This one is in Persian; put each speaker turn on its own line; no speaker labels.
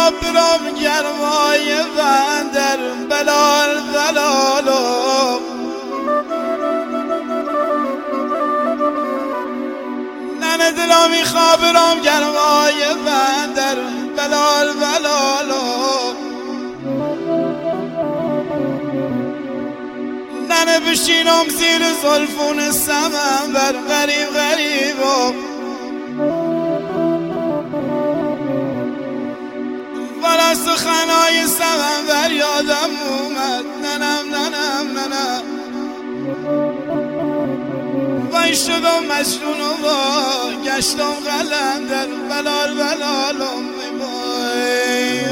برام گرمای بندر بلال بلالو ننه دلا میخوا برام گرمای بندر بلال بلالو ننه بشینم زیر زلفون سمن بر غریب غریبو والا سخنای سمن بر یادم اومد ننم وای شدم مجنون و گشتم قلندر بلال بلالم وای